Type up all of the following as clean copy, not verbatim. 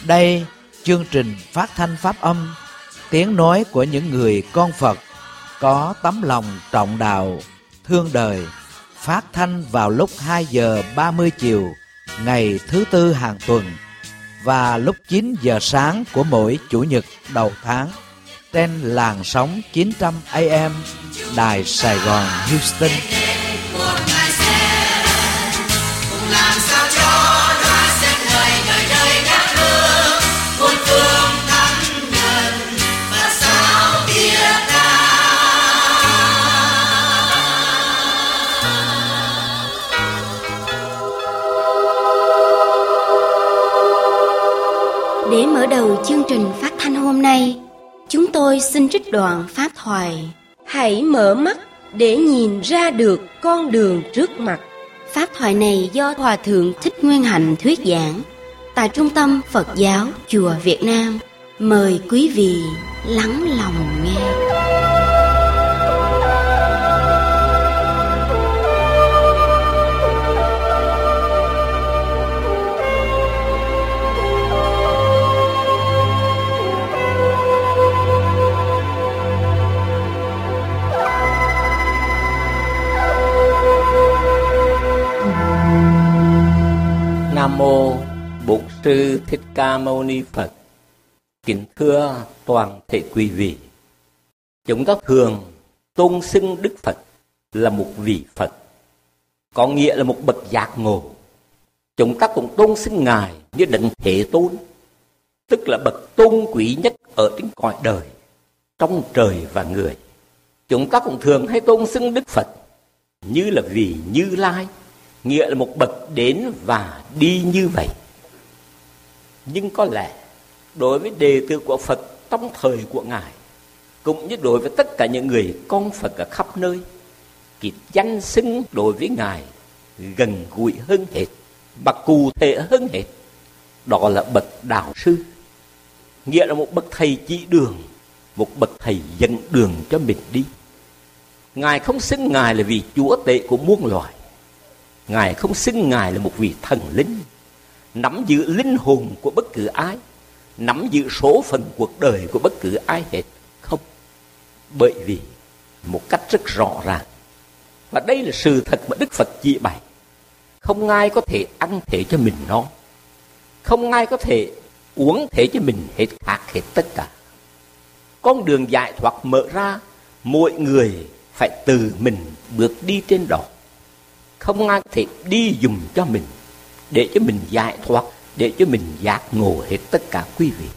Đây, chương trình phát thanh pháp âm, tiếng nói của những người con Phật có tấm lòng trọng đạo, thương đời, phát thanh vào lúc 2 giờ 30 chiều ngày thứ Tư hàng tuần và lúc 9 giờ sáng của mỗi Chủ nhật đầu tháng trên làn sóng 900 AM Đài Sài Gòn Houston. Để mở đầu chương trình phát thanh hôm nay, chúng tôi xin trích đoạn pháp thoại: hãy mở mắt để nhìn ra được con đường trước mặt. Pháp thoại này do Hòa Thượng Thích Nguyên Hạnh thuyết giảng tại Trung tâm Phật giáo Chùa Việt Nam. Mời quý vị lắng lòng nghe. Nam mô Bổn Sư Thích Ca Mâu Ni Phật. Kính thưa toàn thể quý vị, chúng ta thường tôn xưng Đức Phật là một vị Phật, có nghĩa là một bậc giác ngộ. Chúng ta cũng tôn xưng Ngài như Đấng Thế Tôn, tức là bậc tôn quý nhất ở trên cõi đời, trong trời và người. Chúng ta cũng thường hay tôn xưng Đức Phật như là vị Như Lai, nghĩa là một bậc đến và đi như vậy. Nhưng có lẽ đối với đệ tử của Phật trong thời của Ngài, cũng như đối với tất cả những người con Phật ở khắp nơi, cái danh xưng đối với Ngài gần gũi hơn hết và cụ thể hơn hết, đó là bậc đạo sư, nghĩa là một bậc thầy chỉ đường, một bậc thầy dẫn đường cho mình đi. Ngài không xưng Ngài là vị chúa tể của muôn loài, Ngài không xưng Ngài là một vị thần linh, nắm giữ linh hồn của bất cứ ai, nắm giữ số phận cuộc đời của bất cứ ai hết. Không. Bởi vì một cách rất rõ ràng, và đây là sự thật mà Đức Phật chỉ bày, không ai có thể ăn thế cho mình no, không ai có thể uống thế cho mình hết, khác hết tất cả. Con đường giải thoát mở ra, mỗi người phải tự mình bước đi trên đó. Không ai có thể đi dùm cho mình, để cho mình giải thoát, để cho mình giác ngộ hết tất cả quý vị.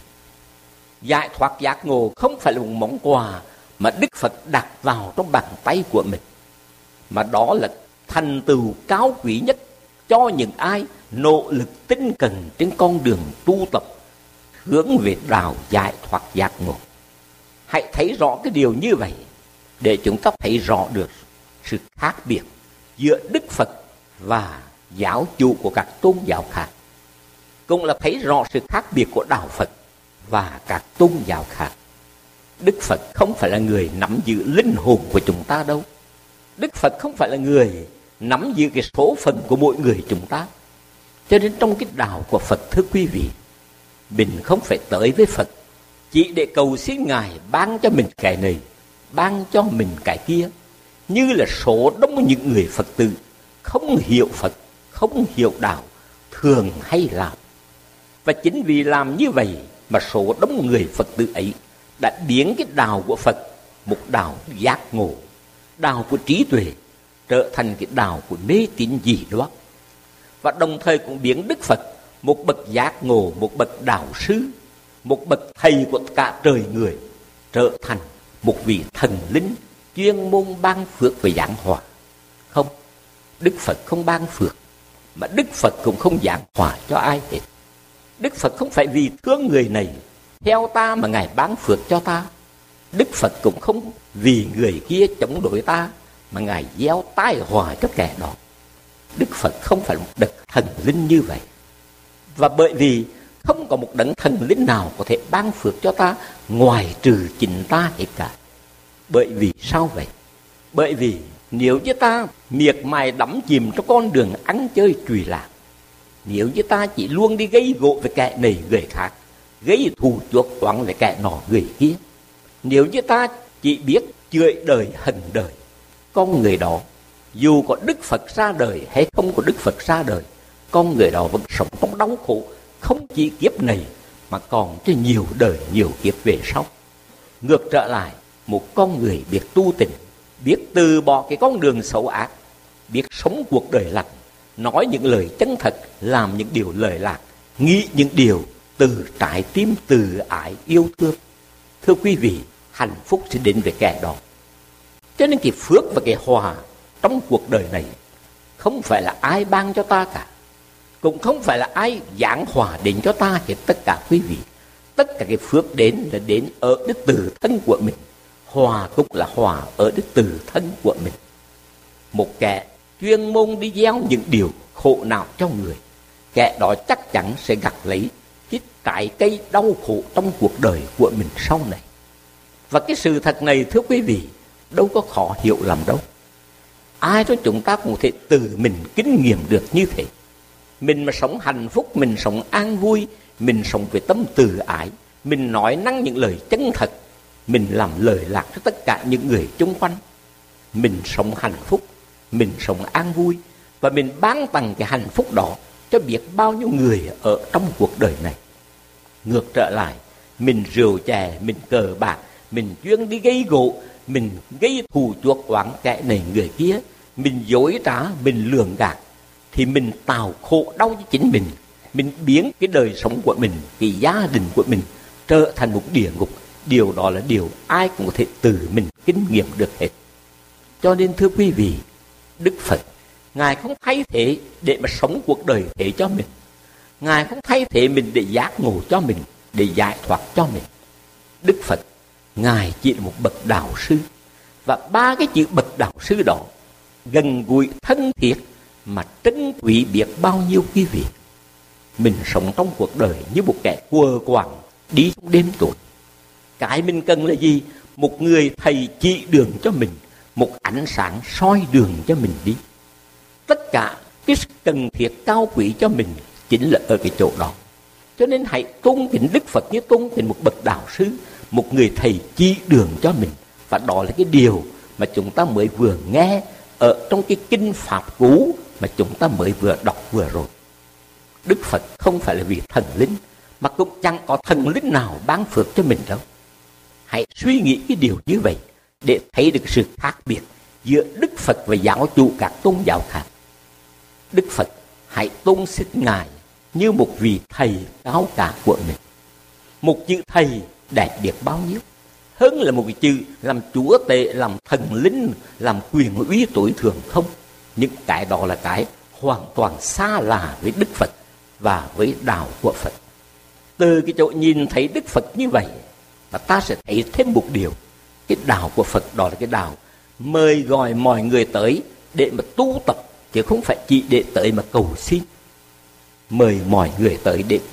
Giải thoát giác ngộ không phải là một món quà mà Đức Phật đặt vào trong bàn tay của mình, mà đó là thành tựu cao quý nhất cho những ai nỗ lực tinh cần trên con đường tu tập hướng về đạo giải thoát giác ngộ. Hãy thấy rõ cái điều như vậy để chúng ta thấy rõ được sự khác biệt giữa Đức Phật và giáo chủ của các tôn giáo khác, cũng là thấy rõ sự khác biệt của đạo Phật và các tôn giáo khác. Đức Phật không phải là người nắm giữ linh hồn của chúng ta đâu. Đức Phật không phải là người nắm giữ cái số phận của mỗi người chúng ta. Cho nên trong cái đạo của Phật, thưa quý vị, mình không phải tới với Phật chỉ để cầu xin Ngài ban cho mình cái này, ban cho mình cái kia, như là số đông những người Phật tử không hiểu Phật, không hiểu đạo thường hay làm. Và chính vì làm như vậy mà số đông người Phật tử ấy đã biến cái đạo của Phật, một đạo giác ngộ, đạo của trí tuệ, trở thành cái đạo của mê tín dị đoan. Và đồng thời cũng biến Đức Phật, một bậc giác ngộ, một bậc đạo sư, một bậc thầy của cả trời người, trở thành một vị thần linh chuyên môn ban phước và giảng hòa. Không, Đức Phật không ban phước, mà Đức Phật cũng không giảng hòa cho ai hết. Đức Phật không phải vì thương người này theo ta mà Ngài ban phước cho ta. Đức Phật cũng không vì người kia chống đối ta mà Ngài gieo tai họa cho kẻ đó. Đức Phật không phải một đấng thần linh như vậy. Và bởi vì không có một đấng thần linh nào có thể ban phước cho ta ngoài trừ chính ta hết cả. Bởi vì sao vậy? Bởi vì nếu như ta miệt mài đắm chìm trong con đường ăn chơi trùy lạc, nếu như ta chỉ luôn đi gây gỗ với kẻ này người khác, gây thù chuốc oán với kẻ nọ người kia. Nếu như ta chỉ biết chửi đời hận đời, con người đó dù có Đức Phật ra đời hay không có Đức Phật ra đời, con người đó vẫn sống trong đau khổ, không chỉ kiếp này mà còn cho nhiều đời nhiều kiếp về sau. Ngược trở lại, một con người biết tu tịnh, biết từ bỏ cái con đường xấu ác, biết sống cuộc đời lành, nói những lời chân thật, làm những điều lời lạc, nghĩ những điều từ trái tim từ ái yêu thương. Thưa quý vị, hạnh phúc sẽ đến với kẻ đó. Cho nên cái phước và cái hòa trong cuộc đời này không phải là ai ban cho ta cả, cũng không phải là ai giảng hòa đến cho ta hết. Tất cả quý vị, tất cả cái phước đến là đến ở đức từ thân của mình, hòa cũng là hòa ở đức từ thân của mình. Một kẻ chuyên môn đi gieo những điều khổ não cho người, kẻ đó chắc chắn sẽ gặt lấy cái trái cây đau khổ trong cuộc đời của mình sau này. Và cái sự thật này thưa quý vị, đâu có khó hiểu lắm đâu. Ai đó chúng ta cũng thể từ mình kinh nghiệm được như thế. Mình mà sống hạnh phúc, mình sống an vui, mình sống với tâm từ ái, mình nói năng những lời chân thật, mình làm lời lạc cho tất cả những người xung quanh. Mình sống hạnh phúc, mình sống an vui, và mình ban tặng cái hạnh phúc đó cho biết bao nhiêu người ở trong cuộc đời này. Ngược trở lại, mình rượu chè, mình cờ bạc, mình chuyên đi gây gỗ, mình gây thù chuốc oán kẻ này người kia, mình dối trá, mình lường gạt, thì mình tạo khổ đau cho chính mình biến cái đời sống của mình, cái gia đình của mình trở thành một địa ngục. Điều đó là điều ai cũng có thể từ mình kinh nghiệm được hết. Cho nên thưa quý vị, Đức Phật, Ngài không thay thế để mà sống cuộc đời thế cho mình. Ngài không thay thế mình để giác ngộ cho mình, để giải thoát cho mình. Đức Phật, Ngài chỉ là một bậc đạo sư. Và ba cái chữ bậc đạo sư đó gần gũi thân thiết mà trân quý biết bao nhiêu quý vị. Mình sống trong cuộc đời như một kẻ quờ quạng đi trong đêm tối. Cái mình cần là gì? Một người thầy chỉ đường cho mình, một ánh sáng soi đường cho mình đi. Tất cả cái cần thiết cao quý cho mình chính là ở cái chỗ đó. Cho nên hãy tôn kính Đức Phật như tôn kính một bậc đạo sư, một người thầy chỉ đường cho mình. Và đó là cái điều mà chúng ta mới vừa nghe ở trong cái kinh Pháp Cú mà chúng ta mới vừa đọc vừa rồi. Đức Phật không phải là vị thần linh, mà cũng chẳng có thần linh nào ban phước cho mình đâu. Hãy suy nghĩ cái điều như vậy để thấy được sự khác biệt giữa Đức Phật và giáo chủ các tôn giáo khác. Đức Phật hãy tôn xưng Ngài như một vị thầy cao cả của mình. Một chữ thầy đẹp biết bao nhiêu, hơn là một cái chữ làm chúa tể, làm thần linh, làm quyền uy tối thượng không. Những cái đó là cái hoàn toàn xa lạ với Đức Phật và với đạo của Phật. Từ cái chỗ nhìn thấy Đức Phật như vậy, và ta sẽ thấy thêm một điều. Cái đạo của Phật đó là cái đạo mời gọi mọi người tới để mà tu tập, chứ không phải chỉ để tới mà cầu xin. Mời mọi người tới để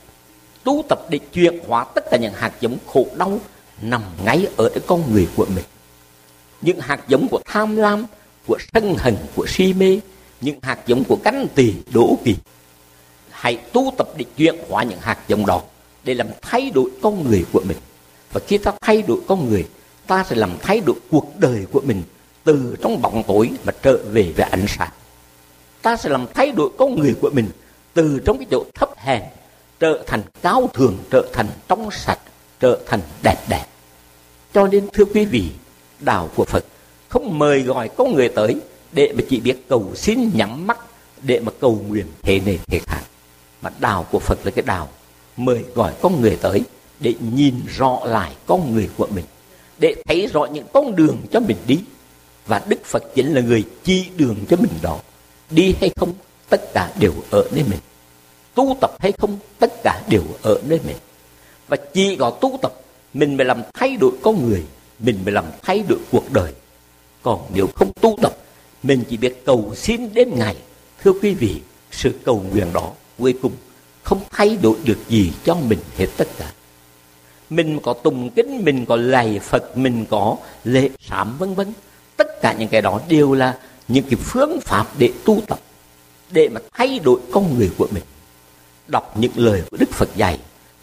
tu tập để chuyển hóa tất cả những hạt giống khổ đau nằm ngay ở cái con người của mình. Những hạt giống của tham lam, của sân hận, của si mê, những hạt giống của ganh tỳ, đố kỵ. Hãy tu tập để chuyển hóa những hạt giống đó, để làm thay đổi con người của mình. Và khi ta thay đổi con người, ta sẽ làm thay đổi cuộc đời của mình từ trong bóng tối mà trở về với ánh sáng. Ta sẽ làm thay đổi con người của mình từ trong cái chỗ thấp hèn trở thành cao thượng, trở thành trong sạch, trở thành đẹp đẽ. Cho nên thưa quý vị, đạo của Phật không mời gọi con người tới để mà chỉ biết cầu xin nhắm mắt, để mà cầu nguyện thế này thế khác. Mà đạo của Phật là cái đạo mời gọi con người tới để nhìn rõ lại con người của mình, để thấy rõ những con đường cho mình đi. Và Đức Phật chính là người chỉ đường cho mình đó. Đi hay không, tất cả đều ở nơi mình. Tu tập hay không, tất cả đều ở nơi mình. Và chỉ có tu tập, mình mới làm thay đổi con người, mình mới làm thay đổi cuộc đời. Còn nếu không tu tập, mình chỉ biết cầu xin đêm ngày. Thưa quý vị, sự cầu nguyện đó cuối cùng không thay đổi được gì cho mình hết tất cả. Mình có tùng kính, mình có lạy Phật, mình có lễ sám vân vân. Tất cả những cái đó đều là những cái phương pháp để tu tập, để mà thay đổi con người của mình. Đọc những lời của Đức Phật dạy,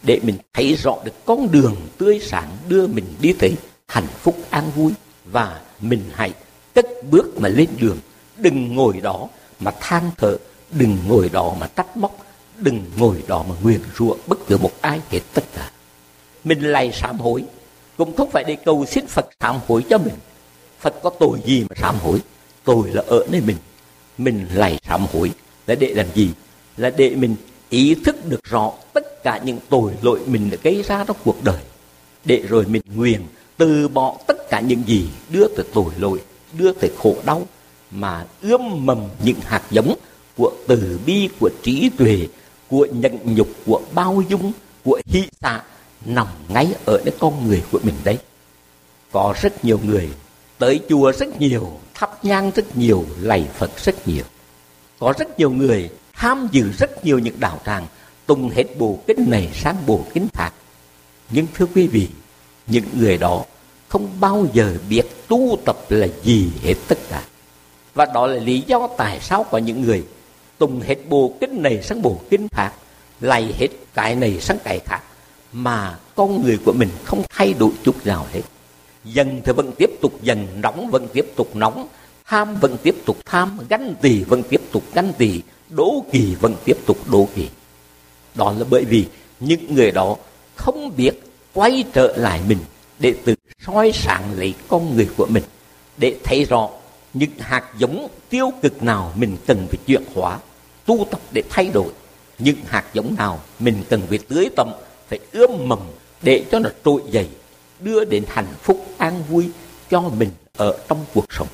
để mình thấy rõ được con đường tươi sáng đưa mình đi tới hạnh phúc an vui. Và mình hãy cất bước mà lên đường. Đừng ngồi đó mà than thở, đừng ngồi đó mà trách móc, đừng ngồi đó mà nguyền rủa bất cứ một ai hết tất cả. Mình lạy sám hối cũng không phải để cầu xin Phật sám hối cho mình. Phật có tội gì mà sám hối? Tội là ở nơi mình. Mình lạy sám hối là để làm gì? Là để mình ý thức được rõ tất cả những tội lỗi mình đã gây ra trong cuộc đời, để rồi mình nguyện từ bỏ tất cả những gì đưa tới tội lỗi, đưa tới khổ đau, mà ươm mầm những hạt giống của từ bi, của trí tuệ, của nhẫn nhục, của bao dung, của hỷ xả nằm ngay ở nơi con người của mình đấy. Có rất nhiều người tới chùa rất nhiều, thắp nhang rất nhiều, lạy Phật rất nhiều. Có rất nhiều người tham dự rất nhiều những đạo tràng, tung hết bộ kinh này sang bộ kinh khác. Nhưng thưa quý vị, những người đó không bao giờ biết tu tập là gì hết tất cả. Và đó là lý do tại sao có những người tung hết bộ kinh này sang bộ kinh khác, lạy hết cái này sang cái khác, mà con người của mình không thay đổi chút nào hết. Dần thì vẫn tiếp tục dần, nóng vẫn tiếp tục nóng, tham vẫn tiếp tục tham, ganh tỳ vẫn tiếp tục ganh tỳ, đố kỵ vẫn tiếp tục đố kỵ. Đó là bởi vì những người đó không biết quay trở lại mình để tự soi sáng lấy con người của mình, để thấy rõ những hạt giống tiêu cực nào mình cần phải chuyển hóa, tu tập để thay đổi, những hạt giống nào mình cần phải tưới tầm, phải ươm mầm để cho nó trỗi dậy, đưa đến hạnh phúc an vui cho mình ở trong cuộc sống.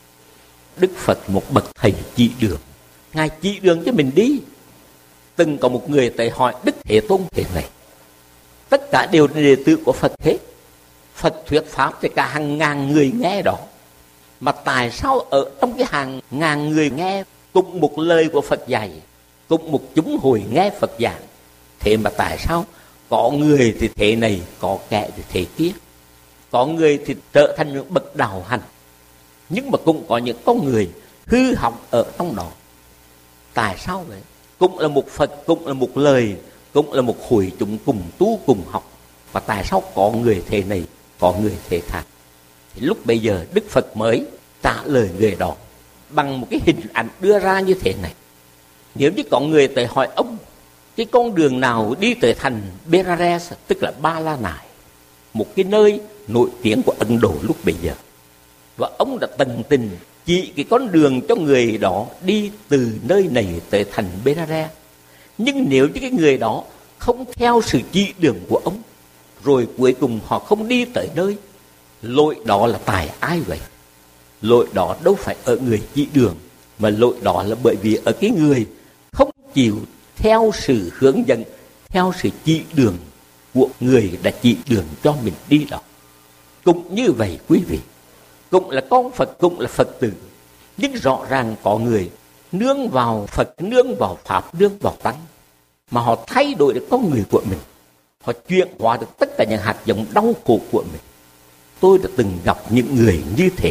Đức Phật một bậc thầy chỉ đường, Ngài chỉ đường cho mình đi. Từng có một người tới hỏi Đức Thế Tôn thế này, tất cả đều là đệ tử của Phật hết, Phật thuyết pháp thì cả hàng ngàn người nghe đó, mà tại sao ở trong cái hàng ngàn người nghe cùng một lời của Phật dạy, cùng một chúng hồi nghe Phật giảng, thế mà tại sao có người thì thế này, có kẻ thì thế kia, có người thì trở thành những bậc đạo hành, nhưng mà cũng có những con người hư hỏng ở trong đó. Tại sao vậy? Cũng là một Phật, cũng là một lời, cũng là một hội chúng cùng tu cùng học, và tại sao có người thế này, có người thế khác? Thì lúc bây giờ Đức Phật mới trả lời người đó bằng một cái hình ảnh đưa ra như thế này. Nếu như có người tới hỏi ông, cái con đường nào đi tới thành Benares, tức là Ba La Nại, một cái nơi nổi tiếng của Ấn Độ lúc bây giờ, và ông đã tận tình chỉ cái con đường cho người đó đi từ nơi này tới thành Benares. Nhưng nếu như cái người đó không theo sự chỉ đường của ông, rồi cuối cùng họ không đi tới nơi, lỗi đó là tại ai vậy? Lỗi đó đâu phải ở người chỉ đường, mà lỗi đó là bởi vì ở cái người không chịu theo sự hướng dẫn, theo sự chỉ đường của người đã chỉ đường cho mình đi đó. Cũng như vậy quý vị, cũng là con Phật, cũng là Phật tử, nhưng rõ ràng có người nương vào Phật, nương vào Pháp, nương vào Tăng, mà họ thay đổi được con người của mình, họ chuyển hóa được tất cả những hạt giống đau khổ của mình. Tôi đã từng gặp những người như thế.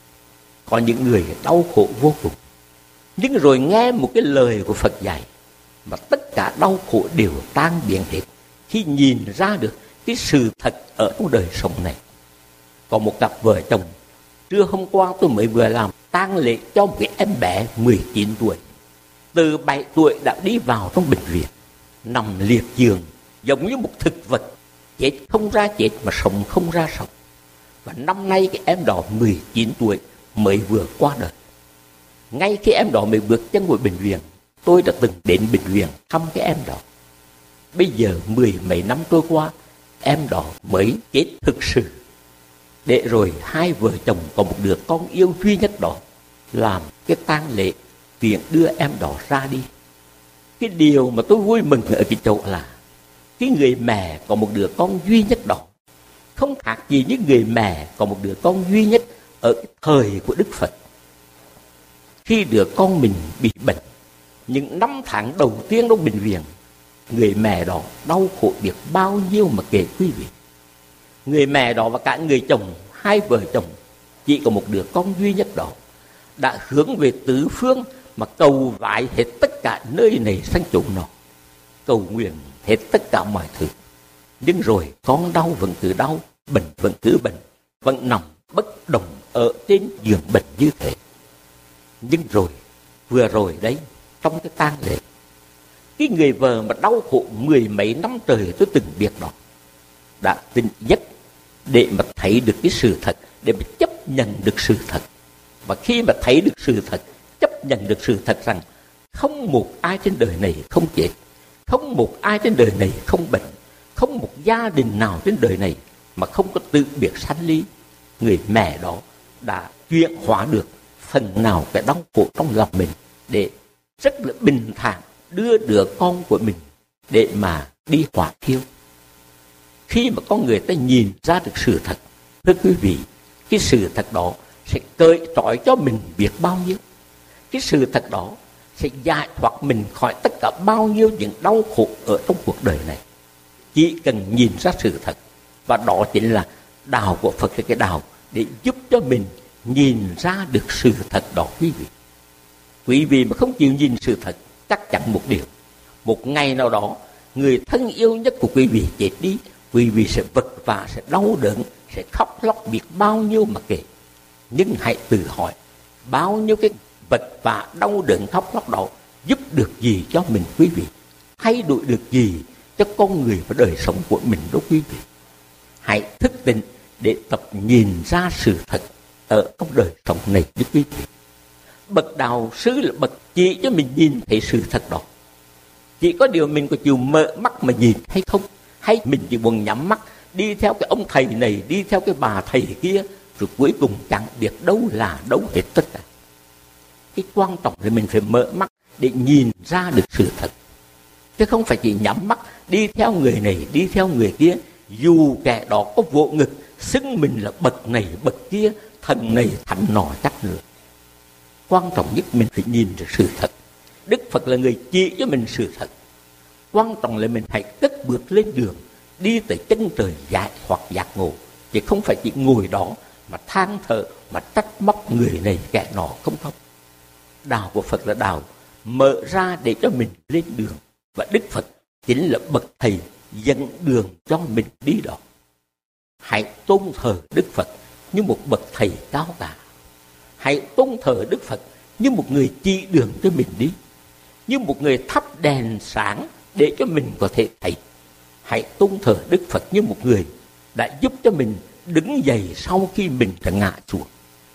Có những người đau khổ vô cùng, nhưng rồi nghe một cái lời của Phật dạy mà tất cả đau khổ đều tan biến hết, khi nhìn ra được cái sự thật ở trong đời sống này. Có một cặp vợ chồng, trưa hôm qua tôi mới vừa làm tang lễ cho một cái em bé 19 tuổi. Từ 7 tuổi đã đi vào trong bệnh viện, nằm liệt giường giống như một thực vật, chết không ra chết mà sống không ra sống. Và năm nay cái em đó 19 tuổi mới vừa qua đời. Ngay khi em đó mới bước chân vào bệnh viện, tôi đã từng đến bệnh viện thăm cái em đó. Bây giờ 10 mấy năm trôi qua, em đó mới chết thực sự. Để rồi hai vợ chồng có một đứa con yêu duy nhất đó làm cái tang lễ, tiện đưa em đó ra đi. Cái điều mà tôi vui mừng ở cái chỗ là cái người mẹ có một đứa con duy nhất đó không khác gì như người mẹ có một đứa con duy nhất ở cái thời của Đức Phật. Khi đứa con mình bị bệnh, những 5 tháng đầu tiên trong bệnh viện, người mẹ đó đau khổ biết bao nhiêu mà kể quý vị. Người mẹ đó và cả người chồng, hai vợ chồng chỉ có một đứa con duy nhất đó, đã hướng về tứ phương mà cầu vái hết tất cả nơi này sang chỗ nọ, cầu nguyện hết tất cả mọi thứ. Nhưng rồi con đau vẫn cứ đau, bệnh vẫn cứ bệnh, vẫn nằm bất động ở trên giường bệnh như thế. Nhưng rồi, vừa rồi đấy, trong cái tang lễ, cái người vợ mà đau khổ 10 mấy năm trời tôi từng biết đó, đã tỉnh giấc để mà thấy được cái sự thật, để mà chấp nhận được sự thật. Và khi mà thấy được sự thật, chấp nhận được sự thật rằng không một ai trên đời này không chết, không một ai trên đời này không bệnh, không một gia đình nào trên đời này mà không có tự biệt sanh ly, người mẹ đó đã chuyển hóa được phần nào cái đau khổ trong lòng mình, để rất là bình thản đưa đứa con của mình để mà đi hỏa thiêu. Khi mà con người ta nhìn ra được sự thật, thưa quý vị, cái sự thật đó sẽ cởi trói cho mình biết bao nhiêu. Cái sự thật đó sẽ giải thoát mình khỏi tất cả bao nhiêu những đau khổ ở trong cuộc đời này. Chỉ cần nhìn ra sự thật, và đó chính là đạo của Phật, cái đạo để giúp cho mình nhìn ra được sự thật đó quý vị. Quý vị mà không chịu nhìn sự thật, chắc chắn một điều, một ngày nào đó người thân yêu nhất của quý vị chết đi, quý vị sẽ vật vã, sẽ đau đớn, sẽ khóc lóc biết bao nhiêu mà kể. Nhưng hãy tự hỏi, bao nhiêu cái vật vã đau đớn khóc lóc đó giúp được gì cho mình quý vị? Thay đổi được gì cho con người và đời sống của mình đó quý vị? Hãy thức tỉnh để tập nhìn ra sự thật ở trong đời sống này đó quý vị. Bậc đạo sư là bậc chỉ cho mình nhìn thấy sự thật đó. Chỉ có điều mình có chịu mở mắt mà nhìn hay không? Hay mình chỉ buồn nhắm mắt đi theo cái ông thầy này, đi theo cái bà thầy kia, rồi cuối cùng chẳng biết đâu là đâu hết tất cả. Cái quan trọng là mình phải mở mắt để nhìn ra được sự thật, chứ không phải chỉ nhắm mắt đi theo người này, đi theo người kia, dù kẻ đó có vỗ ngực xưng mình là bậc này bậc kia, thần này thánh nọ chắc nữa. Quan trọng nhất mình phải nhìn được sự thật. Đức Phật là người chỉ cho mình sự thật. Quan trọng là mình hãy cất bước lên đường, đi tới chân trời giải thoát giác ngộ, chứ không phải chỉ ngồi đó mà than thở, mà trách móc người này kẻ nọ, không. Đạo của Phật là đạo mở ra để cho mình lên đường, và Đức Phật chính là bậc thầy dẫn đường cho mình đi đó. Hãy tôn thờ Đức Phật như một bậc thầy cao cả. Hãy tôn thờ Đức Phật như một người chỉ đường cho mình đi, như một người thắp đèn sáng để cho mình có thể thấy. Hãy tôn thờ Đức Phật như một người đã giúp cho mình đứng dậy sau khi mình đã ngã xuống.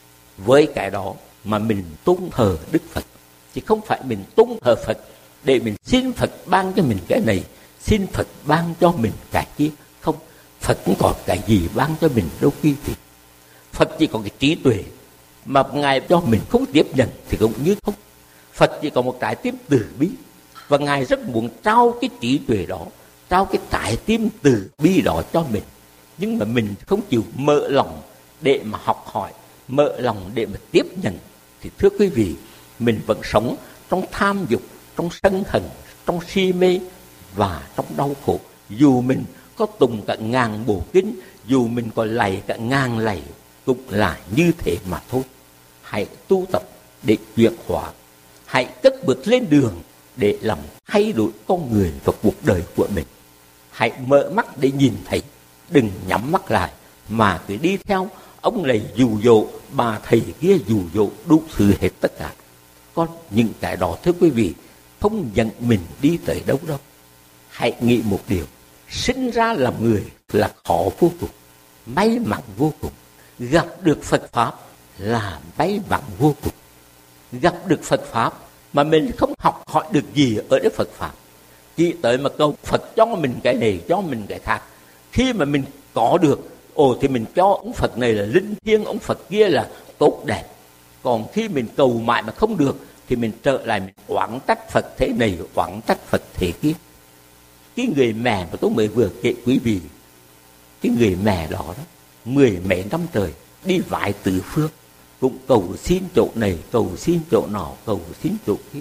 Với cái đó mà mình tôn thờ Đức Phật, chứ không phải mình tôn thờ Phật để mình xin Phật ban cho mình cái này, xin Phật ban cho mình cái kia. Không, Phật cũng có cái gì ban cho mình đâu quý vị. Phật chỉ có cái trí tuệ mà Ngài cho mình không tiếp nhận thì cũng như không. Phật chỉ có một trái tim từ bi, và Ngài rất muốn trao cái trí tuệ đó, trao cái trái tim từ bi đó cho mình. Nhưng mà mình không chịu mở lòng để mà học hỏi, mở lòng để mà tiếp nhận, thì thưa quý vị, mình vẫn sống trong tham dục, trong sân hận, trong si mê và trong đau khổ. Dù mình có tùng cả ngàn bộ kinh, dù mình có lạy cả ngàn lạy, cũng là như thế mà thôi. Hãy tu tập để chuyển hóa, hãy cất bước lên đường để làm thay đổi con người và cuộc đời của mình. Hãy mở mắt để nhìn thấy, đừng nhắm mắt lại mà cứ đi theo ông này dụ dỗ, bà thầy kia dụ dỗ, đủ thứ hết tất cả. Còn những cái đó thưa quý vị không dẫn mình đi tới đâu đâu. Hãy nghĩ một điều, sinh ra làm người là khó vô cùng, may mắn vô cùng. Gặp được Phật Pháp là may mắn vô cùng. Gặp được Phật Pháp mà mình không học hỏi được gì ở Đức Phật Pháp, chỉ tới mà cầu Phật cho mình cái này, cho mình cái khác. Khi mà mình có được, thì mình cho ông Phật này là linh thiêng, ông Phật kia là tốt đẹp. Còn khi mình cầu mãi mà không được thì mình trở lại mình oán trách Phật thế này, oán trách Phật thế kia. Cái người mẹ mà tôi mới vừa kể quý vị, cái người mẹ đó 10 mấy năm trời đi vải tứ phương, cũng cầu xin chỗ này, cầu xin chỗ nọ, cầu xin chỗ kia.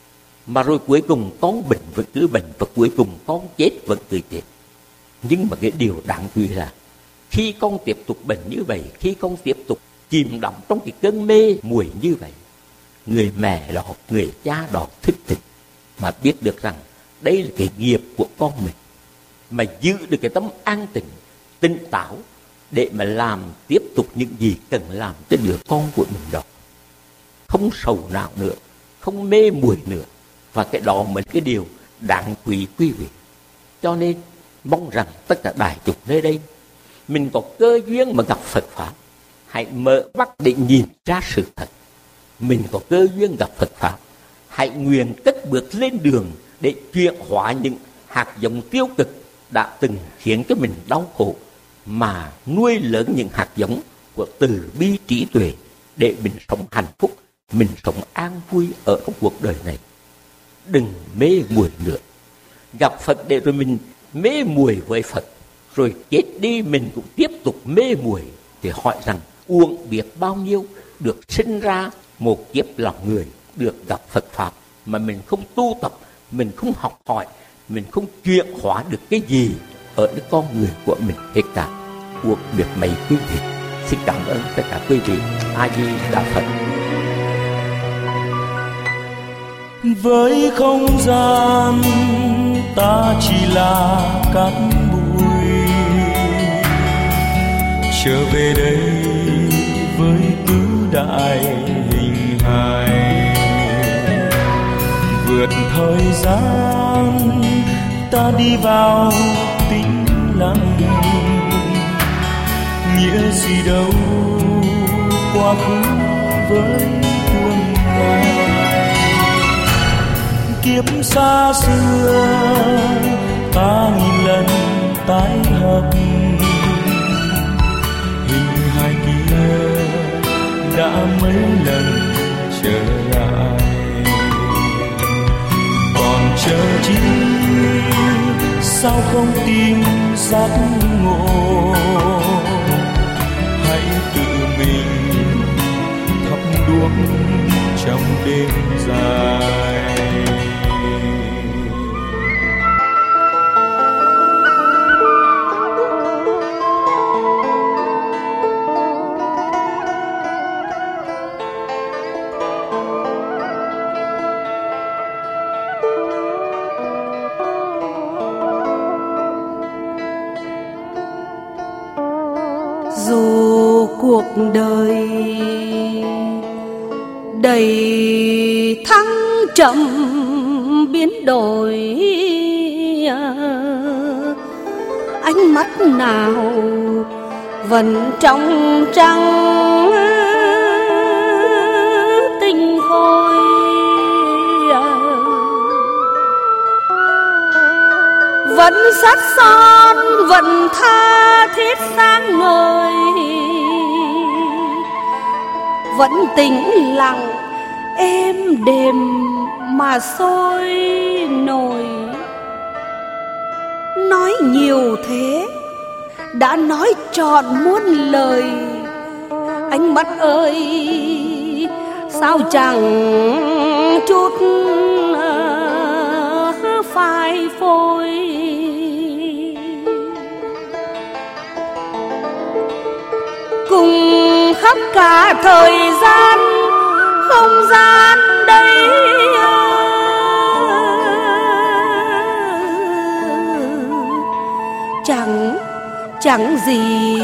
Mà rồi cuối cùng con bệnh vẫn cứ bệnh, và cuối cùng con chết vẫn cứ chết. Nhưng mà cái điều đáng quý là khi con tiếp tục bệnh như vậy, khi con tiếp tục chìm đắm trong cái cơn mê muội như vậy, người mẹ đó, người cha đó thức tỉnh mà biết được rằng đây là cái nghiệp của con mình. mà giữ được cái tâm an tịnh, tỉnh táo để mà làm tiếp tục những gì cần làm cho đứa con của mình đó. Không sầu não nữa, không mê muội nữa. Và cái đó mới cái điều đáng quý quý vị. Cho nên mong rằng tất cả đại chúng nơi đây, mình có cơ duyên mà gặp Phật Pháp, hãy mở mắt để nhìn ra sự thật. Mình có cơ duyên gặp Phật Pháp, hãy nguyện cất bước lên đường để chuyển hóa những hạt giống tiêu cực đã từng khiến cho mình đau khổ, mà nuôi lớn những hạt giống của từ bi trí tuệ để mình sống hạnh phúc, mình sống an vui ở trong cuộc đời này. Đừng mê muội nữa. Gặp Phật để rồi mình mê muội với Phật, rồi chết đi mình cũng tiếp tục mê muội, thì hỏi rằng uổng biết bao nhiêu được sinh ra một kiếp lòng người, được gặp Phật Pháp mà mình không tu tập, mình không học hỏi, mình không chuyển hóa được cái gì ở cái con người của mình hết cả. Uổng biết mấy quý vị. Xin cảm ơn tất cả quý vị. A Di Đà Phật. Với không gian ta chỉ là cát bụi, trở về đây với tứ đại hình hài. Vượt thời gian ta đi vào tĩnh lặng, nghĩa gì đâu quá khứ với tương lai. Kiếp xa xưa ta nghìn lần tái hợp, hình hài kia đã mấy lần trở lại. Còn chờ chi sao không tìm giác ngộ, hãy tự mình thắp đuốc trong đêm dài. Dù cuộc đời đầy thăng trầm biến đổi, ánh mắt nào vẫn trong trăng tinh khôi. Vẫn sát son, vẫn tha thiết sáng ngời, vẫn tĩnh lặng êm đềm mà sôi nổi. Nói nhiều thế, đã nói trọn muôn lời. Ánh mắt ơi, sao chẳng chút phai phôi. Cùng khắp cả thời gian, không gian đây, chẳng gì,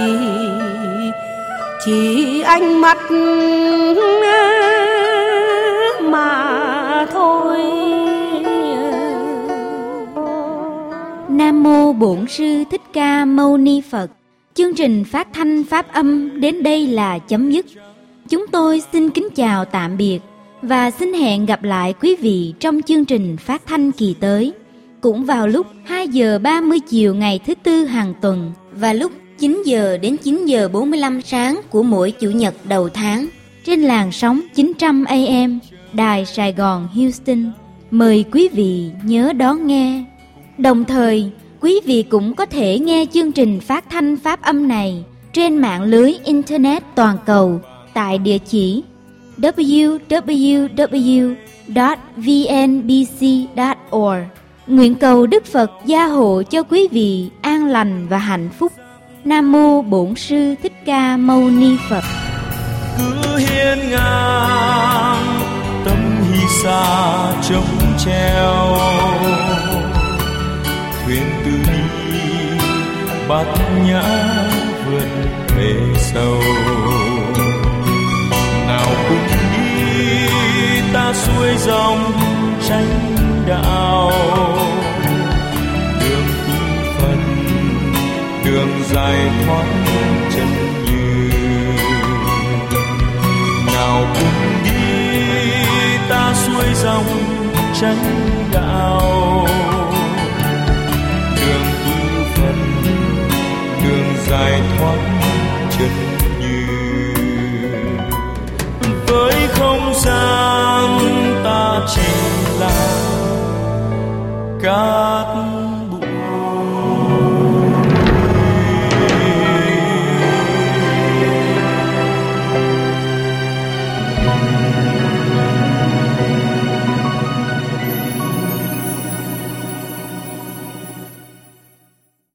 chỉ ánh mắt mà thôi. Nam mô Bổn Sư Thích Ca Mâu Ni Phật. Chương trình phát thanh pháp âm đến đây là chấm dứt. Chúng tôi xin kính chào tạm biệt và xin hẹn gặp lại quý vị trong chương trình phát thanh kỳ tới, cũng vào lúc 2 giờ 30 chiều ngày thứ Tư hàng tuần và lúc 9 giờ đến 9 giờ 45 sáng của mỗi Chủ nhật đầu tháng trên làn sóng 900 AM Đài Sài Gòn Houston. Mời quý vị nhớ đón nghe. Đồng thời, quý vị cũng có thể nghe chương trình phát thanh pháp âm này trên mạng lưới Internet toàn cầu tại địa chỉ www.vnbc.org. Nguyện cầu Đức Phật gia hộ cho quý vị an lành và hạnh phúc. Nam mô Bổn Sư Thích Ca Mâu Ni Phật. Cứ hiên ngang tâm hy xa trống treo, thuyền từ đi bát nhã vượt bể sâu. Nào cùng đi ta xuôi dòng chánh đạo, đường tu Phật, đường giải thoát chân như. Nào cùng đi ta xuôi dòng chánh đạo, đường tu Phật, đường giải thoát chân như. Với không gian ta chỉ là cát